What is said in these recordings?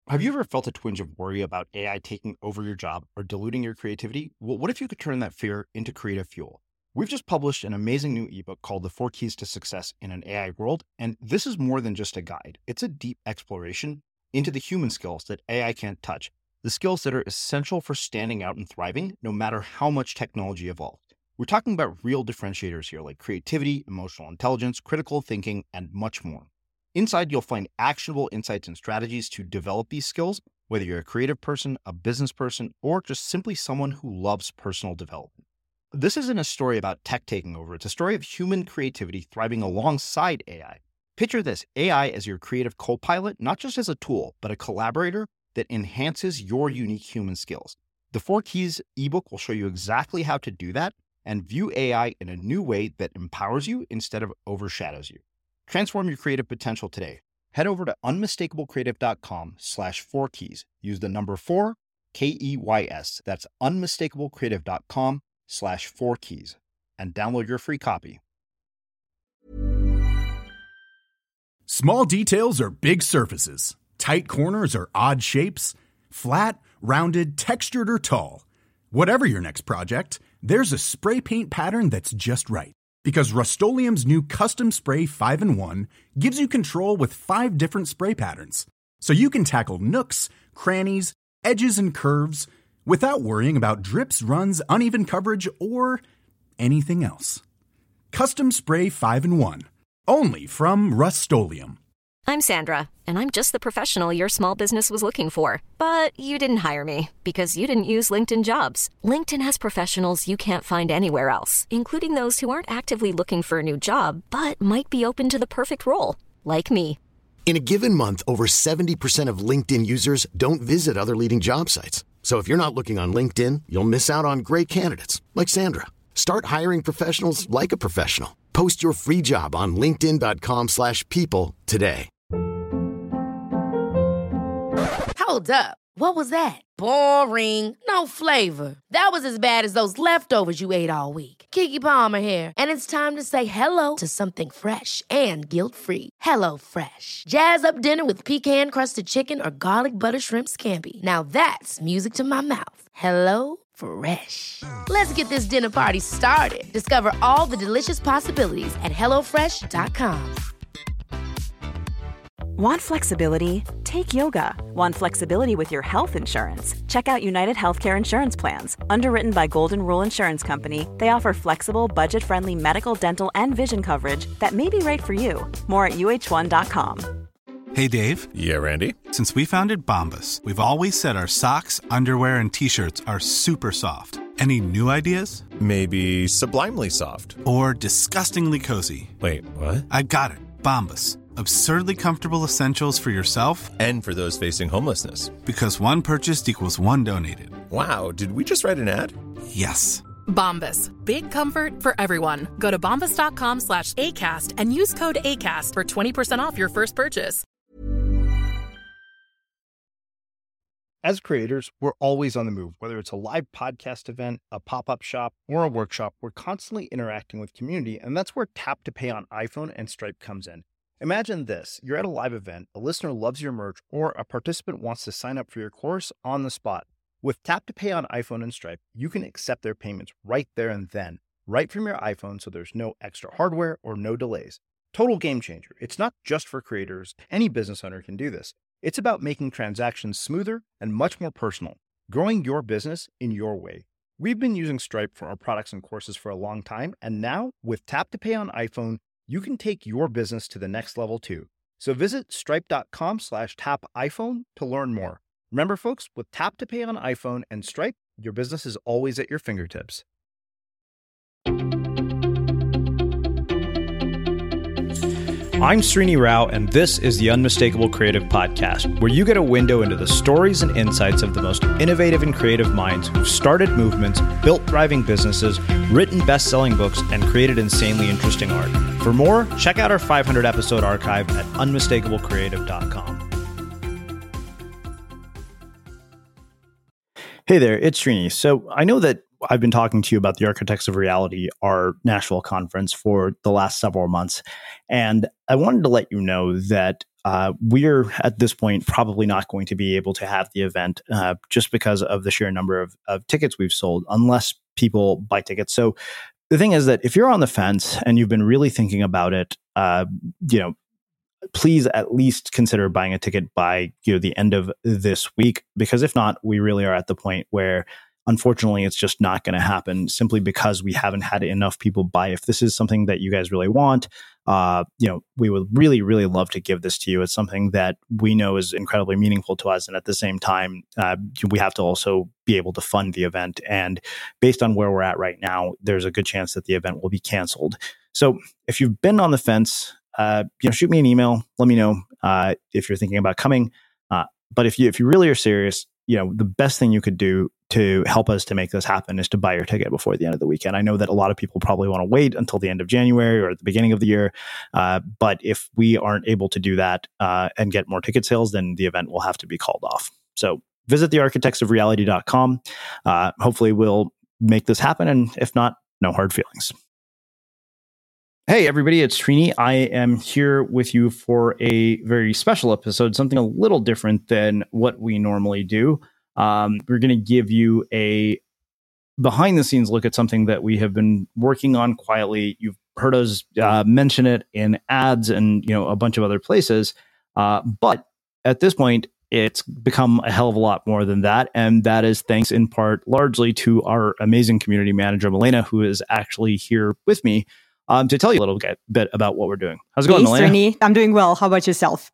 Have you ever felt a twinge of worry about AI taking over your job or diluting your creativity? Well, what if you could turn that fear into creative fuel? We've just published an amazing new ebook called The 4 Keys to Success in an AI World, and this is more than just a guide. It's a deep exploration into the human skills that AI can't touch, the skills that are essential for standing out and thriving, no matter how much technology evolves. We're talking about real differentiators here, like creativity, emotional intelligence, critical thinking, and much more. Inside, you'll find actionable insights and strategies to develop these skills, whether you're a creative person, a business person, or just simply someone who loves personal development. This isn't a story about tech taking over. It's a story of human creativity thriving alongside AI. Picture this, AI as your creative co-pilot, not just as a tool, but a collaborator that enhances your unique human skills. The 4 Keys ebook will show you exactly how to do that and view AI in a new way that empowers you instead of overshadows you. Transform your creative potential today. Head over to unmistakablecreative.com/4keys. Use the number 4, KEYS. That's unmistakablecreative.com/4keys and download your free copy. Small details are big surfaces. Tight corners are odd shapes. Flat, rounded, textured, or tall. Whatever your next project, there's a spray paint pattern that's just right. Because Rust-Oleum's new Custom Spray 5-in-1 gives you control with 5 different spray patterns. So you can tackle nooks, crannies, edges, and curves without worrying about drips, runs, uneven coverage, or anything else. Custom Spray 5-in-1. Only from Rust-Oleum. I'm Sandra, and I'm just the professional your small business was looking for. But you didn't hire me because you didn't use LinkedIn Jobs. LinkedIn has professionals you can't find anywhere else, including those who aren't actively looking for a new job, but might be open to the perfect role, like me. In a given month, over 70% of LinkedIn users don't visit other leading job sites. So if you're not looking on LinkedIn, you'll miss out on great candidates like Sandra. Start hiring professionals like a professional. Post your free job on linkedin.com/people today. Hold up. What was that? Boring. No flavor. That was as bad as those leftovers you ate all week. Keke Palmer here, and it's time to say hello to something fresh and guilt-free. Hello Fresh. Jazz up dinner with pecan-crusted chicken or garlic butter shrimp scampi. Now that's music to my mouth. Hello Fresh. Let's get this dinner party started. Discover all the delicious possibilities at hellofresh.com. Want flexibility? Take yoga. Want flexibility with your health insurance? Check out United Healthcare Insurance Plans. Underwritten by Golden Rule Insurance Company, they offer flexible, budget-friendly medical, dental, and vision coverage that may be right for you. More at uh1.com. Hey, Dave. Yeah, Randy. Since we founded Bombas, we've always said our socks, underwear, and T-shirts are super soft. Any new ideas? Maybe sublimely soft. Or disgustingly cozy. Wait, what? I got it. Bombas. Absurdly comfortable essentials for yourself and for those facing homelessness. Because one purchased equals one donated. Wow, did we just write an ad? Yes. Bombas. Big comfort for everyone. Go to bombas.com/ACAST and use code ACAST for 20% off your first purchase. As creators, we're always on the move. Whether it's a live podcast event, a pop-up shop, or a workshop, we're constantly interacting with community, and that's where Tap to Pay on iPhone and Stripe comes in. Imagine this. You're at a live event, a listener loves your merch, or a participant wants to sign up for your course on the spot. With Tap to Pay on iPhone and Stripe, you can accept their payments right there and then, right from your iPhone, so there's no extra hardware or no delays. Total game changer. It's not just for creators. Any business owner can do this. It's about making transactions smoother and much more personal, growing your business in your way. We've been using Stripe for our products and courses for a long time, and now with Tap to Pay on iPhone, you can take your business to the next level too. So visit stripe.com/tapiphone to learn more. Remember, folks, with Tap to Pay on iPhone and Stripe, your business is always at your fingertips. I'm Srini Rao, and this is the Unmistakable Creative Podcast, where you get a window into the stories and insights of the most innovative and creative minds who've started movements, built thriving businesses, written best-selling books, and created insanely interesting art. For more, check out our 500-episode archive at unmistakablecreative.com. Hey there, it's Srini. So I know that I've been talking to you about the Architects of Reality, our national conference, for the last several months. And I wanted to let you know that we're at this point probably not going to be able to have the event just because of the sheer number of tickets we've sold, unless people buy tickets. So the thing is that if you're on the fence and you've been really thinking about it, please at least consider buying a ticket by the end of this week, because if not, we really are at the point where unfortunately it's just not going to happen simply because we haven't had enough people buy. If this is something that you guys really want, we would really, really love to give this to you. It's something that we know is incredibly meaningful to us. And at the same time, we have to also be able to fund the event. And based on where we're at right now, there's a good chance that the event will be canceled. So if you've been on the fence, shoot me an email. Let me know if you're thinking about coming. But if you really are serious, the best thing you could do to help us to make this happen is to buy your ticket before the end of the weekend. I know that a lot of people probably want to wait until the end of January or at the beginning of the year. But if we aren't able to do that and get more ticket sales, then the event will have to be called off. So visit thearchitectsofreality.com. Hopefully we'll make this happen. And if not, no hard feelings. Hey, everybody, it's Srini. I am here with you for a very special episode, something a little different than what we normally do. We're going to give you a behind-the-scenes look at something that we have been working on quietly. You've heard us mention it in ads and a bunch of other places. But at this point, it's become a hell of a lot more than that. And that is thanks in part largely to our amazing community manager, Milena, who is actually here with me to tell you a little bit about what we're doing. How's it going, Milena? Srini, I'm doing well. How about yourself?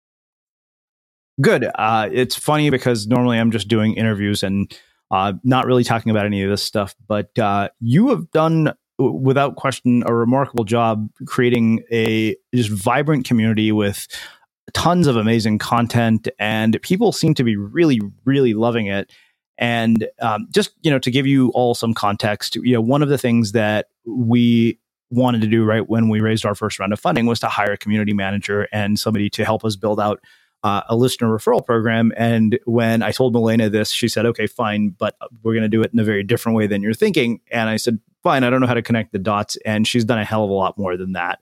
Good. It's funny because normally I'm just doing interviews and not really talking about any of this stuff, but you have done, without question, a remarkable job creating a just vibrant community with tons of amazing content, and people seem to be really, really loving it. And just, to give you all some context, one of the things that we wanted to do right when we raised our first round of funding was to hire a community manager and somebody to help us build out a listener referral program. And when I told Milena this, she said, okay, fine, but we're going to do it in a very different way than you're thinking. And I said, fine, I don't know how to connect the dots. And she's done a hell of a lot more than that.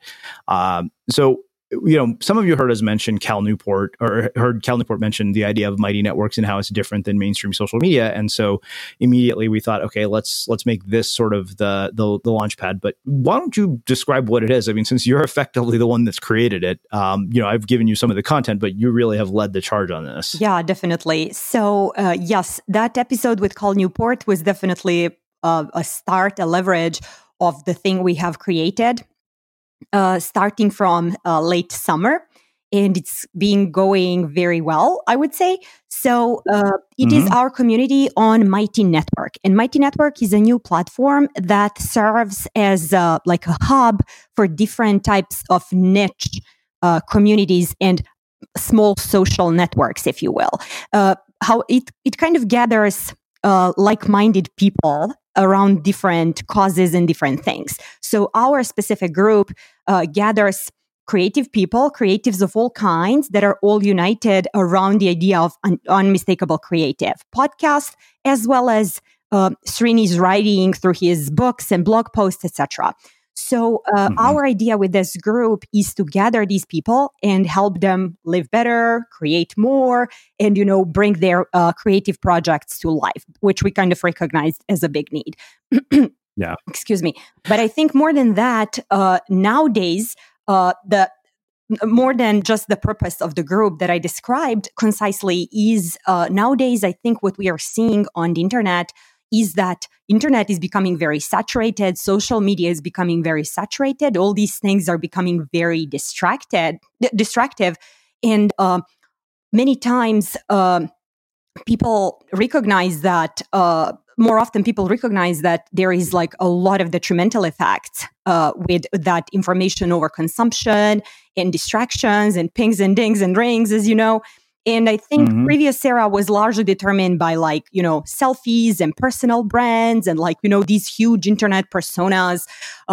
So some of you heard us mention Cal Newport, or heard Cal Newport mention the idea of Mighty Networks and how it's different than mainstream social media. And so immediately we thought, okay, let's make this sort of the launch pad. But why don't you describe what it is? I mean, since you're effectively the one that's created it, I've given you some of the content, but you really have led the charge on this. Yeah, definitely. So yes, that episode with Cal Newport was definitely a start, a leverage of the thing we have created. Starting from late summer, and it's been going very well, I would say. So it is our community on Mighty Network. And Mighty Network is a new platform that serves as like a hub for different types of niche communities and small social networks, if you will. How it kind of gathers like-minded people around different causes and different things. So our specific group gathers creative people, creatives of all kinds that are all united around the idea of unmistakable creative podcast, as well as Srini's writing through his books and blog posts, etc. So our idea with this group is to gather these people and help them live better, create more, and, bring their creative projects to life, which we kind of recognized as a big need. Yeah. Excuse me. But I think more than that, nowadays, more than just the purpose of the group that I described concisely is nowadays, I think what we are seeing on the internet is that internet is becoming very saturated. Social media is becoming very saturated. All these things are becoming very distractive. And many times people recognize that, more often people recognize that there is like a lot of detrimental effects with that information overconsumption and distractions and pings and dings and rings, as you know. And I think previous era was largely determined by selfies and personal brands and these huge internet personas,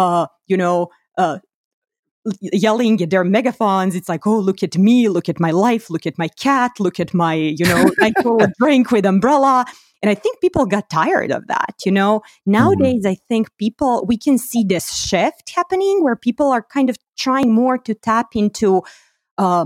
yelling at their megaphones. It's like, oh, look at me, look at my life, look at my cat, look at my, I throw a drink with umbrella. And I think people got tired of that, Nowadays, I think we can see this shift happening where people are kind of trying more to tap into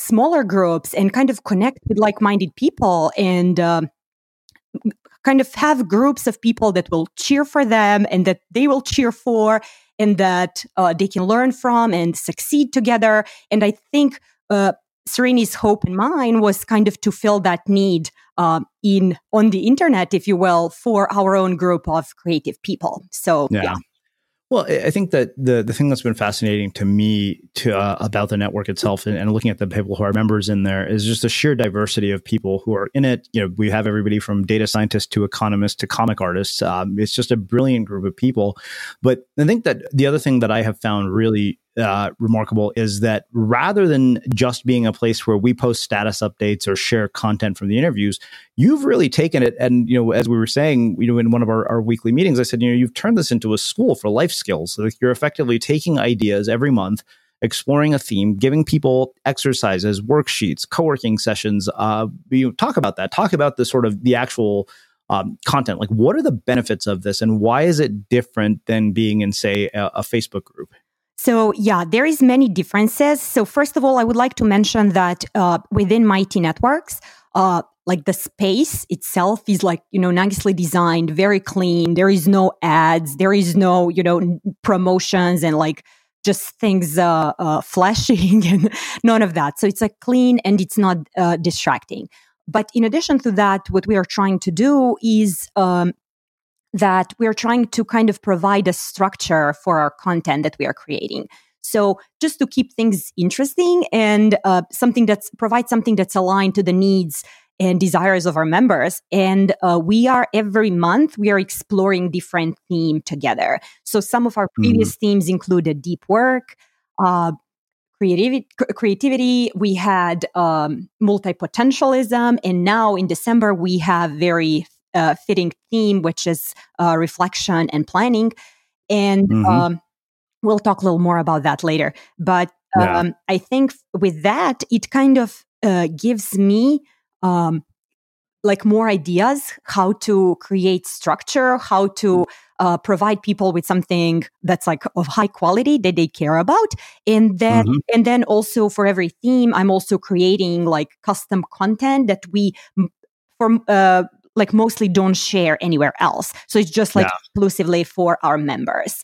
smaller groups and kind of connect with like-minded people and kind of have groups of people that will cheer for them and that they will cheer for and that they can learn from and succeed together. And I think Srini's hope and mine was kind of to fill that need on the internet, if you will, for our own group of creative people. So, yeah. Well, I think that the thing that's been fascinating to me about the network itself and looking at the people who are members in there is just the sheer diversity of people who are in it. You know, we have everybody from data scientists to economists to comic artists. It's just a brilliant group of people. But I think that the other thing that I have found really remarkable is that rather than just being a place where we post status updates or share content from the interviews, you've really taken it. And, you know, as we were saying, you know, in one of our weekly meetings, I said, you know, you've turned this into a school for life skills. So you're effectively taking ideas every month, exploring a theme, giving people exercises, worksheets, co-working sessions. Talk about that. Talk about the sort of the actual content. Like, what are the benefits of this and why is it different than being in, say, a Facebook group? So, yeah, there is many differences. So first of all, I would like to mention that within Mighty Networks, like the space itself is like, you know, nicely designed, very clean. There is no ads. There is no, you know, promotions and like just things flashing and none of that. So it's like clean and it's not distracting. But in addition to that, what we are trying to do is that we're trying to kind of provide a structure for our content that we are creating. So just to keep things interesting and provide something that's aligned to the needs and desires of our members. And every month, we are exploring different themes together. So some of our previous themes included deep work, creativity. We had multi-potentialism. And now in December, we have very fitting theme, which is reflection and planning. And we'll talk a little more about that later. But I think with that, it kind of gives me like more ideas how to create structure, how to provide people with something that's like of high quality that they care about. And then also for every theme, I'm also creating like custom content that we like mostly don't share anywhere else. So it's just like exclusively for our members.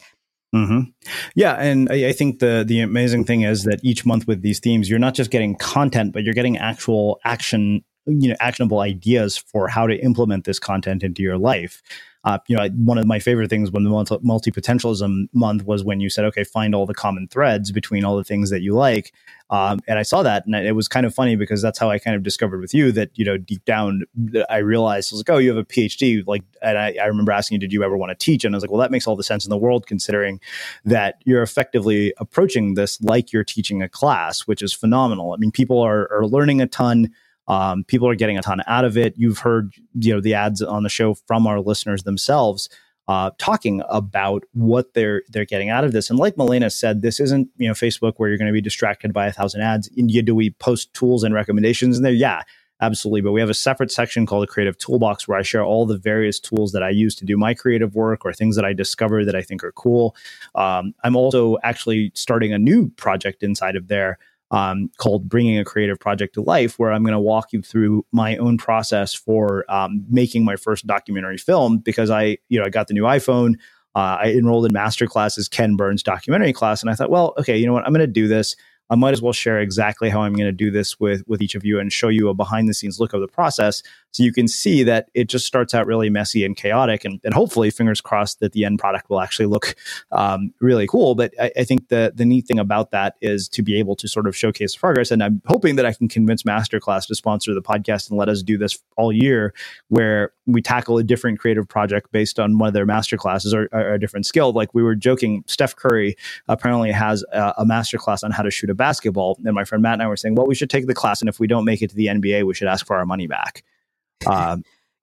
Yeah. And I think the amazing thing is that each month with these themes, you're not just getting content, but you're getting actual actionable ideas for how to implement this content into your life. One of my favorite things when the multi-potentialism month was when you said, okay, find all the common threads between all the things that you like. And I saw that, and it was kind of funny because that's how I kind of discovered with you that, you know, deep down, I realized, I was like, oh, you have a PhD. Like, and I remember asking you, did you ever want to teach? And I was like, well, that makes all the sense in the world, considering that you're effectively approaching this like you're teaching a class, which is phenomenal. I mean, people are learning a ton. People are getting a ton out of it. You've heard, you know, the ads on the show from our listeners themselves, talking about what they're getting out of this. And like Milena said, this isn't, you know, Facebook where you're going to be distracted by 1,000 ads. Do we post tools and recommendations in there? Yeah, absolutely. But we have a separate section called the Creative Toolbox where I share all the various tools that I use to do my creative work or things that I discover that I think are cool. I'm also actually starting a new project inside of there called Bringing a Creative Project to Life, where I'm going to walk you through my own process for making my first documentary film, because I got the new iPhone. I enrolled in Masterclass's Ken Burns documentary class, and I thought, well, okay, you know what? I'm going to do this. I might as well share exactly how I'm going to do this with each of you and show you a behind the scenes look of the process so you can see that it just starts out really messy and chaotic. And hopefully, fingers crossed, that the end product will actually look really cool. But I think the neat thing about that is to be able to sort of showcase progress. And I'm hoping that I can convince Masterclass to sponsor the podcast and let us do this all year, where we tackle a different creative project based on one of their masterclasses or a different skill. Like we were joking, Steph Curry apparently has a masterclass on how to shoot a basketball. And my friend Matt and I were saying, well, we should take the class, and if we don't make it to the NBA, we should ask for our money back.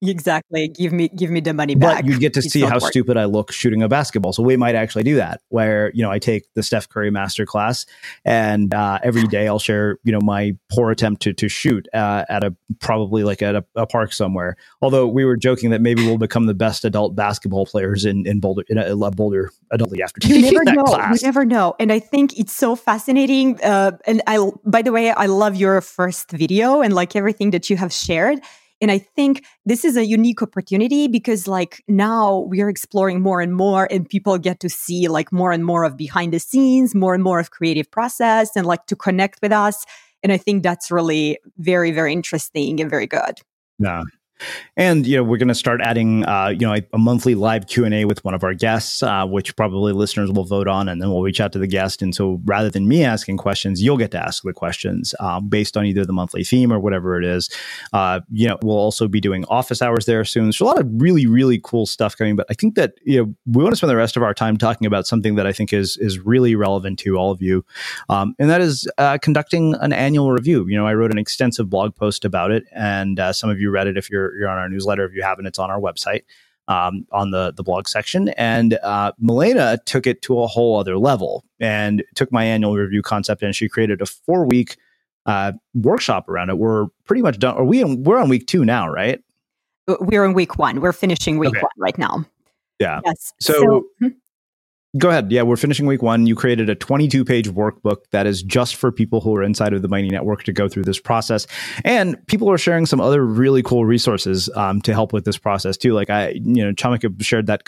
Exactly. Give me the money back. But you get to see how stupid I look shooting a basketball. So we might actually do that where, I take the Steph Curry masterclass and every day I'll share, my poor attempt to shoot at a park somewhere. Although we were joking that maybe we'll become the best adult basketball players in Boulder adultly after taking that class. You never know. And I think it's so fascinating. And by the way, I love your first video and like everything that you have shared. And I think this is a unique opportunity because like now we are exploring more and more and people get to see like more and more of behind the scenes, more and more of creative process and like to connect with us. And I think that's really very, very interesting and very good. Yeah. And, we're going to start adding, a monthly live Q&A with one of our guests, which probably listeners will vote on, and then we'll reach out to the guest. And so rather than me asking questions, you'll get to ask the questions based on either the monthly theme or whatever it is. We'll also be doing office hours there soon. So a lot of really, really cool stuff coming. But I think that, we want to spend the rest of our time talking about something that I think is really relevant to all of you. And that is conducting an annual review. I wrote an extensive blog post about it, and some of you read it if you're on our newsletter. If you haven't, it's on our website on the blog section. And Milena took it to a whole other level and took my annual review concept, and she created a 4-week workshop around it. We're pretty much done. We're on week 2 now, right? We're in week 1. We're finishing week 1 right now. Yeah. Yes. So go ahead. Yeah, we're finishing week 1. You created a 22-page workbook that is just for people who are inside of the Mighty Network to go through this process. And people are sharing some other really cool resources to help with this process too. Like Chamika shared that.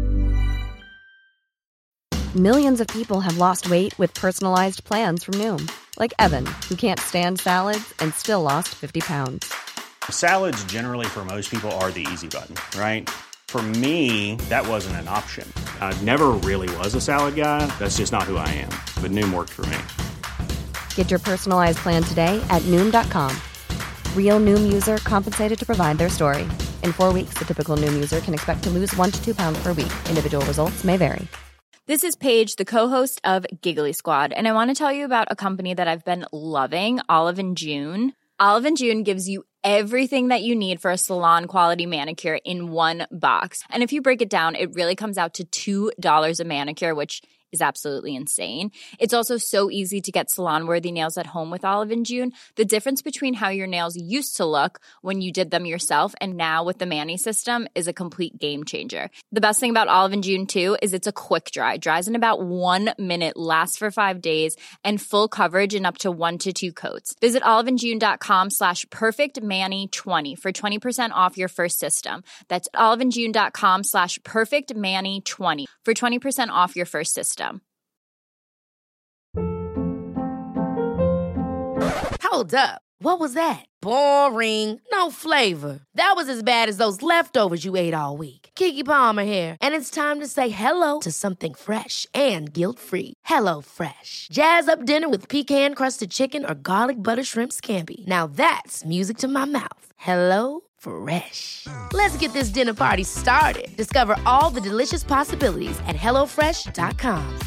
Millions of people have lost weight with personalized plans from Noom. Like Evan, who can't stand salads and still lost 50 pounds. Salads generally for most people are the easy button, right? For me, that wasn't an option. I never really was a salad guy. That's just not who I am. But Noom worked for me. Get your personalized plan today at Noom.com. Real Noom user compensated to provide their story. In 4 weeks, the typical Noom user can expect to lose 1 to 2 pounds per week. Individual results may vary. This is Paige, the co-host of Giggly Squad. And I want to tell you about a company that I've been loving, Olive & June. Olive & June gives you everything that you need for a salon-quality manicure in one box. And if you break it down, it really comes out to $2 a manicure, which is absolutely insane. It's also so easy to get salon-worthy nails at home with Olive & June. The difference between how your nails used to look when you did them yourself and now with the Mani system is a complete game changer. The best thing about Olive & June, too, is it's a quick dry. Dries in about 1 minute, lasts for 5 days, and full coverage in up to 1 to 2 coats. Visit oliveandjune.com/perfectmani20 for 20% off your first system. That's oliveandjune.com/perfectmani20 for 20% off your first system. Hold up. What was that? Boring. No flavor. That was as bad as those leftovers you ate all week. Keke Palmer here, and it's time to say hello to something fresh and guilt-free. Hello Fresh. Jazz up dinner with pecan-crusted chicken or garlic butter shrimp scampi. Now that's music to my mouth. Hello Fresh. Let's get this dinner party started. Discover all the delicious possibilities at hellofresh.com.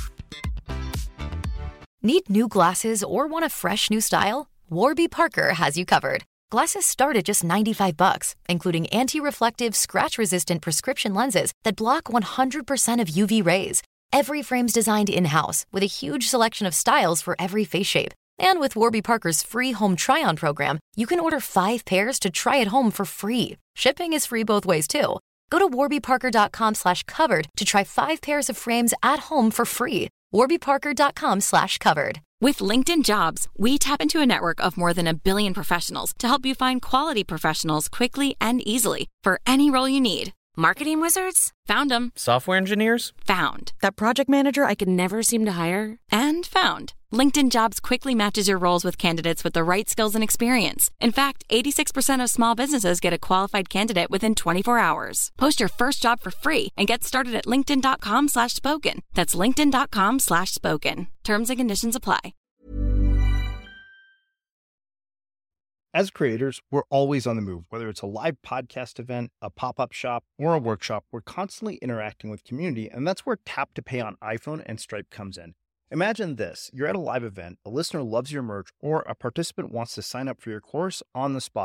Need new glasses or want a fresh new style? Warby Parker has you covered. Glasses start at just $95, including anti-reflective, scratch-resistant prescription lenses that block 100% of UV rays. Every frame's designed in-house with a huge selection of styles for every face shape. And with Warby Parker's free home try-on program, you can order 5 pairs to try at home for free. Shipping is free both ways, too. Go to warbyparker.com/covered to try 5 pairs of frames at home for free. warbyparker.com/covered. With LinkedIn Jobs, we tap into a network of more than 1 billion professionals to help you find quality professionals quickly and easily for any role you need. Marketing wizards? Found them. Software engineers? Found. That project manager I could never seem to hire? And found. LinkedIn Jobs quickly matches your roles with candidates with the right skills and experience. In fact, 86% of small businesses get a qualified candidate within 24 hours. Post your first job for free and get started at linkedin.com/spoken. That's linkedin.com/spoken. Terms and conditions apply. As creators, we're always on the move. Whether it's a live podcast event, a pop-up shop, or a workshop, we're constantly interacting with community, and that's where Tap to Pay on iPhone and Stripe comes in. Imagine this. You're at a live event, a listener loves your merch, or a participant wants to sign up for your course on the spot.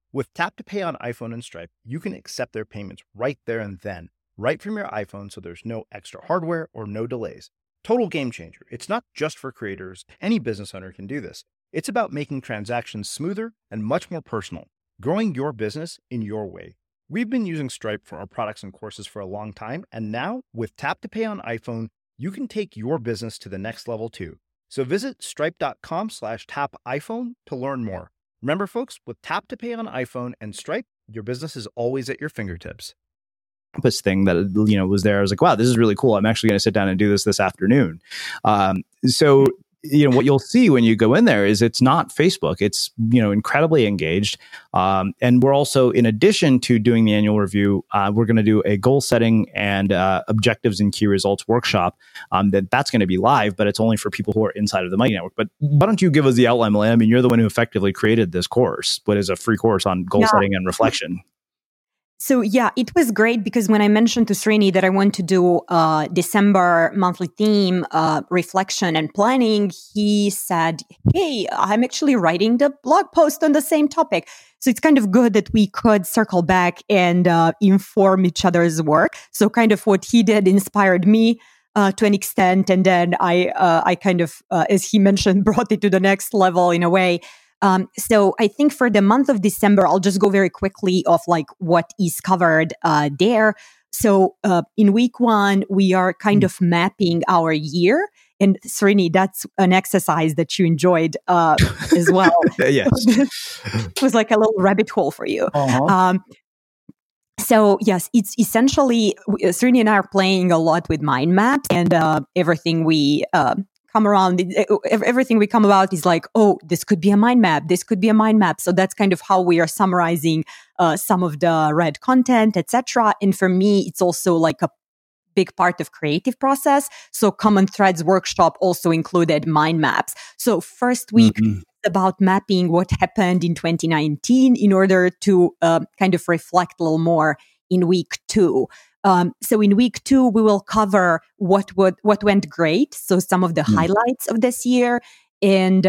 With Tap to Pay on iPhone and Stripe, you can accept their payments right there and then, right from your iPhone, so there's no extra hardware or no delays. Total game changer. It's not just for creators. Any business owner can do this. It's about making transactions smoother and much more personal, growing your business in your way. We've been using Stripe for our products and courses for a long time, and now with Tap to Pay on iPhone, you can take your business to the next level too. So visit stripe.com/tapiphone to learn more. Remember, folks, with Tap to Pay on iPhone and Stripe, your business is always at your fingertips. Compass thing that was there. I was like, wow, this is really cool. I'm actually going to sit down and do this afternoon. So what you'll see when you go in there is it's not Facebook. It's incredibly engaged, and we're also, in addition to doing the annual review, we're going to do a goal setting and objectives and key results workshop. That's going to be live, but it's only for people who are inside of the Mighty Network. But why don't you give us the outline, Malaya? I mean, you're the one who effectively created this course, but is a free course on goal setting and reflection. So yeah, it was great because when I mentioned to Srini that I want to do December monthly theme, reflection and planning, he said, hey, I'm actually writing the blog post on the same topic. So it's kind of good that we could circle back and inform each other's work. So kind of what he did inspired me to an extent. And then I kind of, as he mentioned, brought it to the next level in a way. So I think for the month of December, I'll just go very quickly of like what is covered there. So in week 1, we are kind of mapping our year. And Srini, that's an exercise that you enjoyed as well. Yes. It was like a little rabbit hole for you. Uh-huh. So yes, it's essentially, Srini and I are playing a lot with mind maps, and everything we come around, everything we come about is like, oh, this could be a mind map. This could be a mind map. So that's kind of how we are summarizing some of the read content, etc. And for me, it's also like a big part of creative process. So Common Threads workshop also included mind maps. So first week about mapping what happened in 2019 in order to kind of reflect a little more in week 2. So in week 2, we will cover what went great. So some of the highlights of this year, and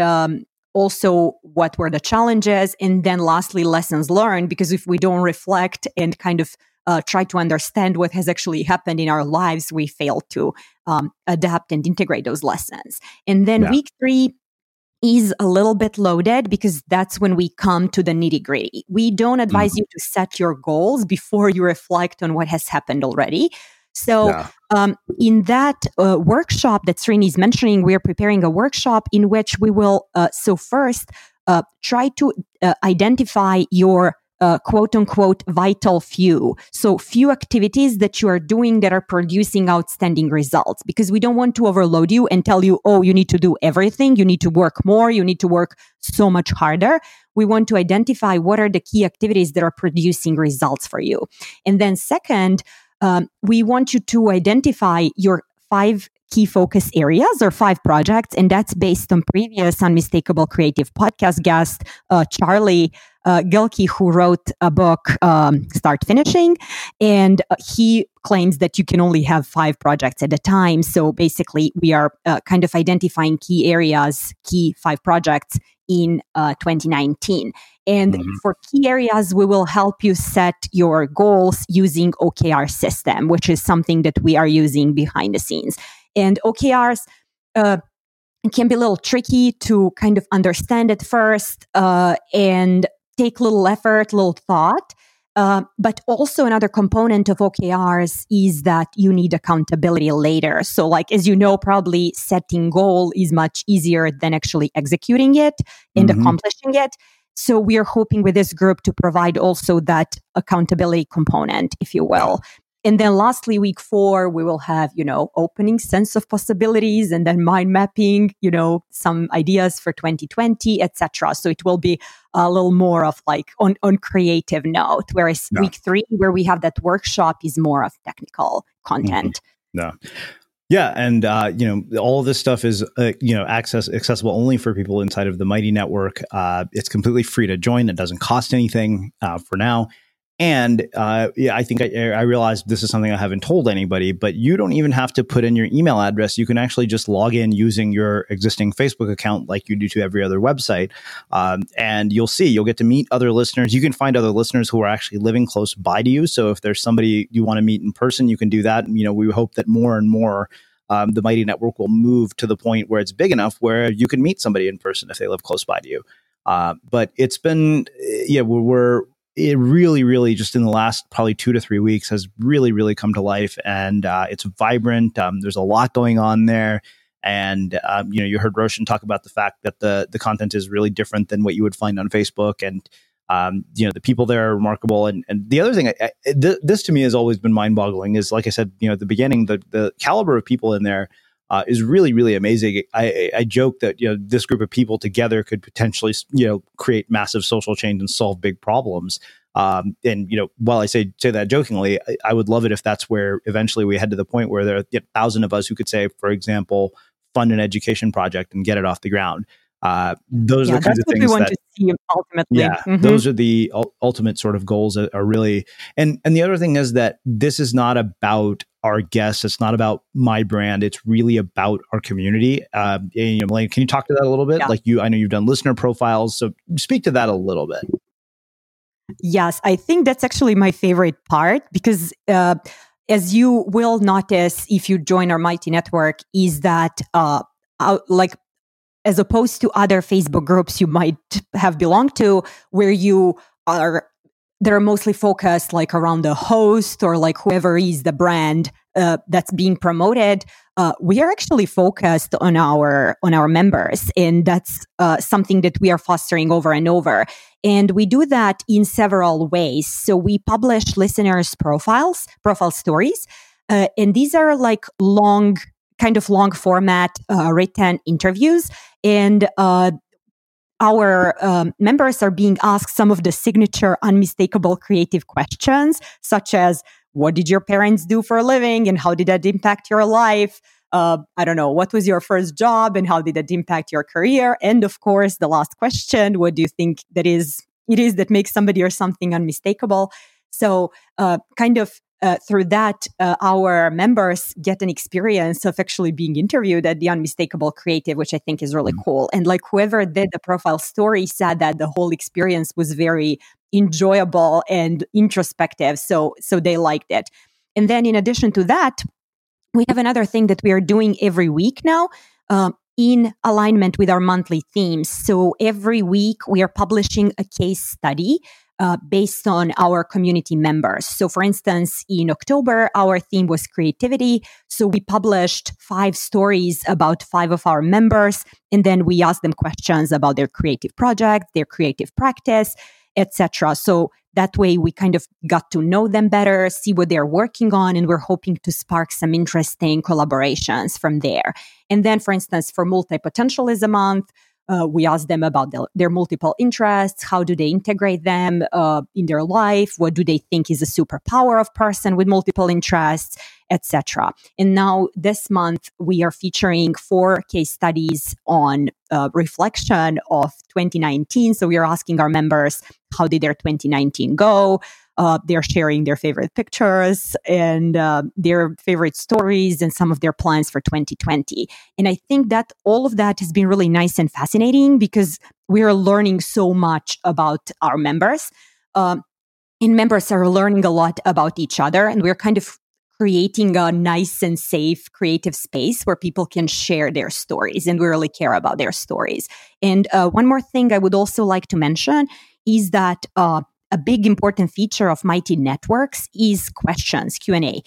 also what were the challenges. And then lastly, lessons learned, because if we don't reflect and kind of try to understand what has actually happened in our lives, we fail to adapt and integrate those lessons. And then week 3 is a little bit loaded because that's when we come to the nitty-gritty. We don't advise you to set your goals before you reflect on what has happened already. So in that workshop that Srini is mentioning, we're preparing a workshop in which we will, so first, try to identify your quote-unquote vital few. So few activities that you are doing that are producing outstanding results, because we don't want to overload you and tell you, oh, you need to do everything. You need to work more. You need to work so much harder. We want to identify what are the key activities that are producing results for you. And then second, we want you to identify your 5 key focus areas or 5 projects. And that's based on previous Unmistakable Creative podcast guest, Charlie Gilkey, who wrote a book, Start Finishing. And he claims that you can only have 5 projects at a time. So basically, we are kind of identifying key areas, key 5 projects in 2019. And for key areas, we will help you set your goals using OKR system, which is something that we are using behind the scenes. And OKRs can be a little tricky to kind of understand at first and take little effort, little thought. But also another component of OKRs is that you need accountability later. So like, as you know, probably setting goal is much easier than actually executing it and accomplishing it. So we are hoping with this group to provide also that accountability component, if you will. And then lastly, week 4, we will have, opening sense of possibilities and then mind mapping, some ideas for 2020, etc. So it will be a little more of like on creative note, whereas week 3, where we have that workshop, is more of technical content. Yeah. And, all of this stuff is, accessible only for people inside of the Mighty Network. It's completely free to join. It doesn't cost anything for now. And I think I realized this is something I haven't told anybody, but you don't even have to put in your email address. You can actually just log in using your existing Facebook account like you do to every other website. And you'll get to meet other listeners. You can find other listeners who are actually living close by to you. So if there's somebody you want to meet in person, you can do that. We hope that more and more the Mighty Network will move to the point where it's big enough where you can meet somebody in person if they live close by to you. But it's been, it really, really just in the last probably 2 to 3 weeks has really, really come to life, and it's vibrant. There's a lot going on there, and you heard Roshan talk about the fact that the content is really different than what you would find on Facebook, and the people there are remarkable. And the other thing, this to me has always been mind-boggling, is like I said, at the beginning, the caliber of people in there is really, really amazing. I joke that this group of people together could potentially create massive social change and solve big problems. And while I say that jokingly, I would love it if that's where eventually we head to the point where there are 1,000 of us who could say, for example, fund an education project and get it off the ground. Those are the kinds of things we want to see ultimately. Yeah, those are the ultimate sort of goals that are really. And the other thing is that this is not about our guests. It's not about my brand. It's really about our community. Melaine, can you talk to that a little bit? Yeah. I know you've done listener profiles, so speak to that a little bit. Yes, I think that's actually my favorite part, because as you will notice if you join our Mighty Network, is that as opposed to other Facebook groups you might have belonged to, where they're mostly focused like around the host or like whoever is the brand that's being promoted. We are actually focused on our members, and that's something that we are fostering over and over. And we do that in several ways. So we publish listeners' profile stories, and these are like long format written interviews, and our members are being asked some of the signature unmistakable creative questions, such as, what did your parents do for a living and how did that impact your life? I don't know, what was your first job and how did that impact your career? And of course, the last question, what do you think it is that makes somebody or something unmistakable? So through that, our members get an experience of actually being interviewed at the Unmistakable Creative, which I think is really cool. And like whoever did the profile story said that the whole experience was very enjoyable and introspective. So they liked it. And then in addition to that, we have another thing that we are doing every week now, in alignment with our monthly themes. So every week we are publishing a case study based on our community members. So for instance, in October, our theme was creativity. So we published 5 stories about 5 of our members, and then we asked them questions about their creative project, their creative practice, etc. So that way we kind of got to know them better, see what they're working on, and we're hoping to spark some interesting collaborations from there. And then, for instance, for Multi-Potentialism Month, we asked them about their multiple interests. How do they integrate them in their life? What do they think is a superpower of person with multiple interests, etc. And now this month, we are featuring 4 case studies on reflection of 2019. So we are asking our members, how did their 2019 go? They're sharing their favorite pictures and their favorite stories and some of their plans for 2020. And I think that all of that has been really nice and fascinating because we are learning so much about our members. And members are learning a lot about each other. And we're kind of creating a nice and safe creative space where people can share their stories. And we really care about their stories. And one more thing I would also like to mention is that a big important feature of Mighty Networks is questions, Q&A.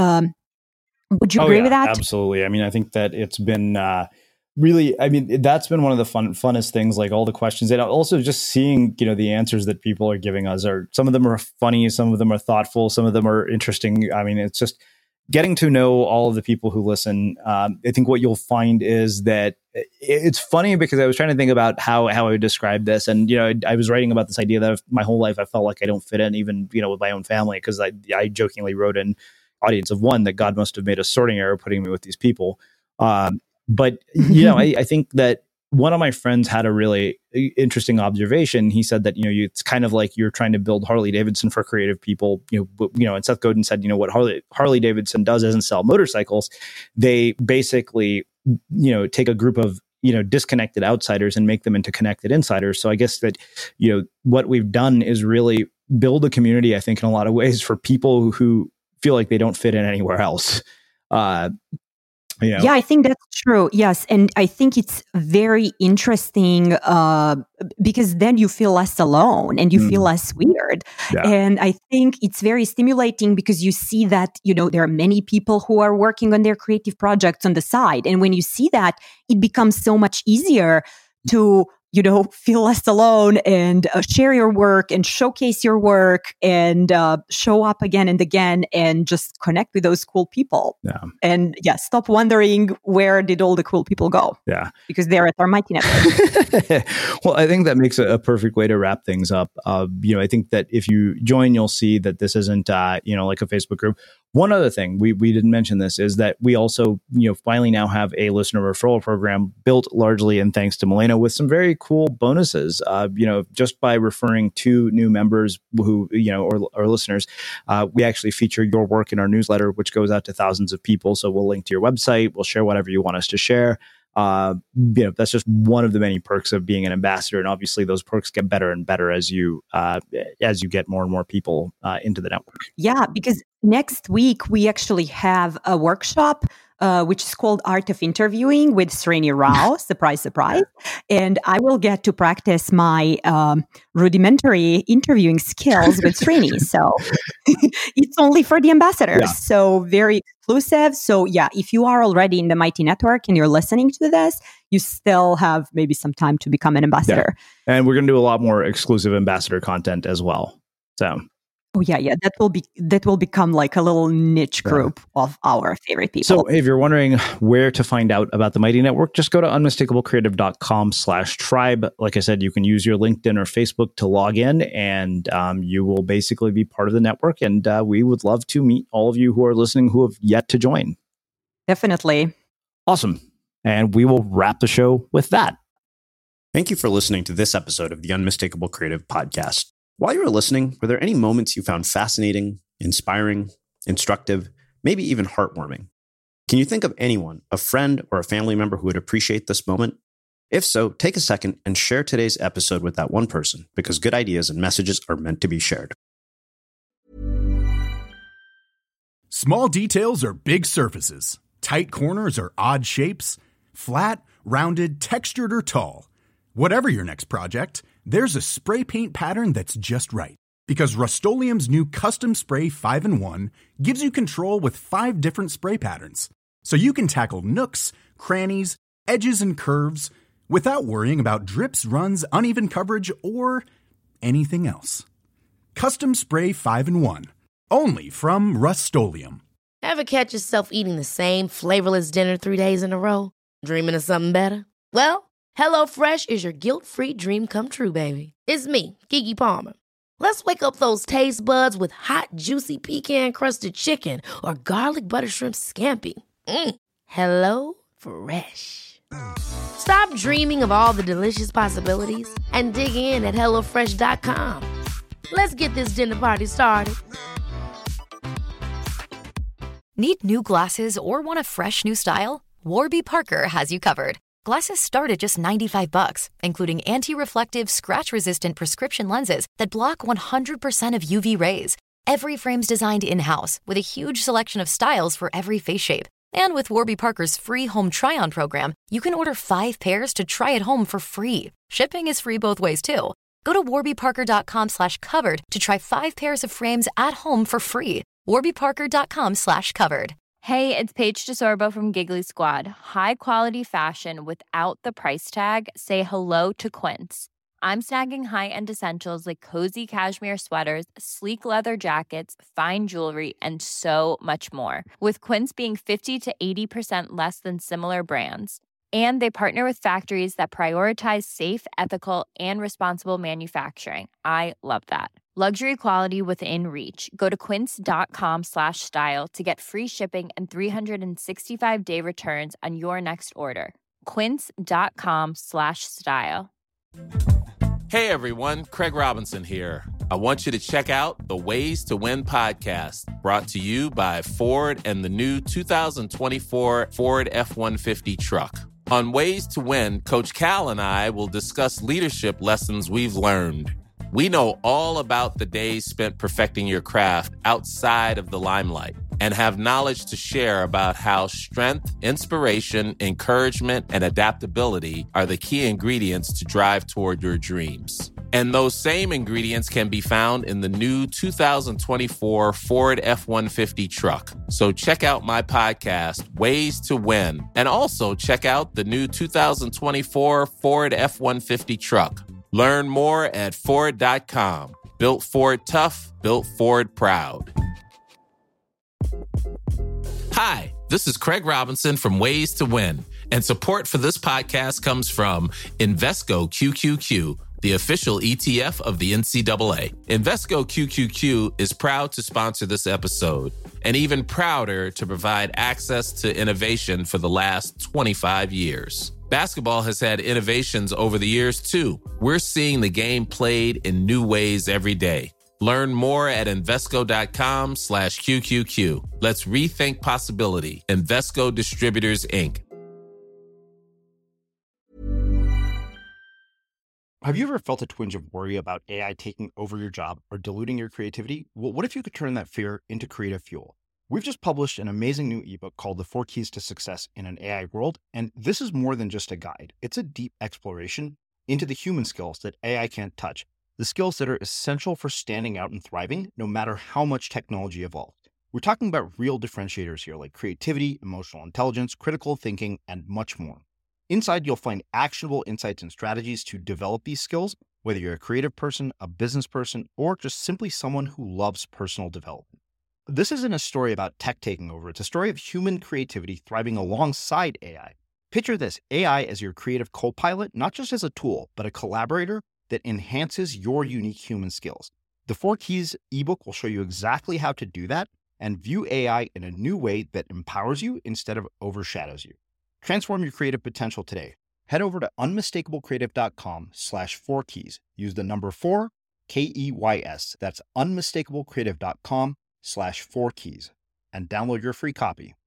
Would you agree with that? Absolutely. I mean, I think that it's been really, I mean, that's been one of the funnest things, like all the questions. And also just seeing, the answers that people are giving us some of them are funny, some of them are thoughtful, some of them are interesting. I mean, it's just getting to know all of the people who listen. I think what you'll find is that it's funny because I was trying to think about how I would describe this. And, I was writing about this idea that my whole life I felt like I don't fit in even, with my own family, because I jokingly wrote in Audience of One that God must have made a sorting error putting me with these people. But, I think that one of my friends had a really interesting observation. He said that, it's kind of like you're trying to build Harley Davidson for creative people, and Seth Godin said, what Harley Davidson does isn't sell motorcycles. They basically, take a group of, disconnected outsiders and make them into connected insiders. So I guess that, what we've done is really build a community, I think, in a lot of ways for people who feel like they don't fit in anywhere else. Yeah, I think that's true. Yes. And I think it's very interesting because then you feel less alone and you feel less weird. Yeah. And I think it's very stimulating because you see that, there are many people who are working on their creative projects on the side. And when you see that, it becomes so much easier to feel less alone and share your work and showcase your work and show up again and again and just connect with those cool people. Yeah. And stop wondering where did all the cool people go? Yeah. Because they're at our Mighty Network. Well, I think that makes a perfect way to wrap things up. I think that if you join, you'll see that this isn't, like a Facebook group. One other thing, we didn't mention this, is that we also, finally now have a listener referral program built largely in thanks to Milena with some very cool bonuses. Just by referring to new members who, or listeners, we actually feature your work in our newsletter, which goes out to thousands of people. So we'll link to your website. We'll share whatever you want us to share. That's just one of the many perks of being an ambassador. And obviously those perks get better and better as you get more and more people into the network. Yeah, because next week we actually have a workshop which is called Art of Interviewing with Srini Rao. Surprise, surprise. And I will get to practice my rudimentary interviewing skills with Srini. So it's only for the ambassadors. Yeah. So very exclusive. So if you are already in the Mighty Network and you're listening to this, you still have maybe some time to become an ambassador. Yeah. And we're going to do a lot more exclusive ambassador content as well. So... Oh yeah. That will become like a little niche group of our favorite people. So if you're wondering where to find out about the Mighty Network, just go to unmistakablecreative.com/tribe. Like I said, you can use your LinkedIn or Facebook to log in, and you will basically be part of the network. And we would love to meet all of you who are listening who have yet to join. Definitely. Awesome. And we will wrap the show with that. Thank you for listening to this episode of the Unmistakable Creative Podcast. While you were listening, were there any moments you found fascinating, inspiring, instructive, maybe even heartwarming? Can you think of anyone, a friend or a family member who would appreciate this moment? If so, take a second and share today's episode with that one person, because good ideas and messages are meant to be shared. Small details are big surfaces. Tight corners are odd shapes. Flat, rounded, textured, or tall. Whatever your next project, there's a spray paint pattern that's just right. Because Rust-Oleum's new Custom Spray 5-in-1 gives you control with 5 different spray patterns. So you can tackle nooks, crannies, edges, and curves without worrying about drips, runs, uneven coverage, or anything else. Custom Spray 5-in-1. Only from Rust-Oleum. Ever catch yourself eating the same flavorless dinner 3 days in a row? Dreaming of something better? Well, HelloFresh is your guilt-free dream come true, baby. It's me, Keke Palmer. Let's wake up those taste buds with hot, juicy pecan-crusted chicken or garlic butter shrimp scampi. HelloFresh. Stop dreaming of all the delicious possibilities and dig in at HelloFresh.com. Let's get this dinner party started. Need new glasses or want a fresh new style? Warby Parker has you covered. Glasses start at just $95, including anti-reflective, scratch-resistant prescription lenses that block 100% of UV rays. Every frame's designed in-house with a huge selection of styles for every face shape. And with Warby Parker's free home try-on program, you can order 5 pairs to try at home for free. Shipping is free both ways, too. Go to warbyparker.com/covered to try 5 pairs of frames at home for free. warbyparker.com/covered. Hey, it's Paige DeSorbo from Giggly Squad. High quality fashion without the price tag. Say hello to Quince. I'm snagging high-end essentials like cozy cashmere sweaters, sleek leather jackets, fine jewelry, and so much more. With Quince being 50 to 80% less than similar brands. And they partner with factories that prioritize safe, ethical, and responsible manufacturing. I love that. Luxury quality within reach. Go to quince.com/style to get free shipping and 365-day returns on your next order. quince.com/style. Hey everyone, Craig Robinson here. I want you to check out the Ways to Win podcast, brought to you by Ford and the new 2024 Ford F-150 truck. On Ways to Win, Coach Cal and I will discuss leadership lessons we've learned. We know all about the days spent perfecting your craft outside of the limelight and have knowledge to share about how strength, inspiration, encouragement, and adaptability are the key ingredients to drive toward your dreams. And those same ingredients can be found in the new 2024 Ford F-150 truck. So check out my podcast, Ways to Win, and also check out the new 2024 Ford F-150 truck. Learn more at Ford.com. Built Ford tough, built Ford proud. Hi, this is Craig Robinson from Ways to Win, and support for this podcast comes from Invesco QQQ, the official ETF of the NCAA. Invesco QQQ is proud to sponsor this episode, and even prouder to provide access to innovation for the last 25 years. Basketball has had innovations over the years, too. We're seeing the game played in new ways every day. Learn more at Invesco.com/QQQ. Let's rethink possibility. Invesco Distributors, Inc. Have you ever felt a twinge of worry about AI taking over your job or diluting your creativity? Well, what if you could turn that fear into creative fuel? We've just published an amazing new ebook called The 4 Keys to Success in an AI World, and this is more than just a guide. It's a deep exploration into the human skills that AI can't touch, the skills that are essential for standing out and thriving, no matter how much technology evolves. We're talking about real differentiators here, like creativity, emotional intelligence, critical thinking, and much more. Inside, you'll find actionable insights and strategies to develop these skills, whether you're a creative person, a business person, or just simply someone who loves personal development. This isn't a story about tech taking over. It's a story of human creativity thriving alongside AI. Picture this, AI as your creative co-pilot, not just as a tool, but a collaborator that enhances your unique human skills. The 4 Keys ebook will show you exactly how to do that and view AI in a new way that empowers you instead of overshadows you. Transform your creative potential today. Head over to unmistakablecreative.com/4keys. Use the number 4, KEYS. That's unmistakablecreative.com/4keys and download your free copy.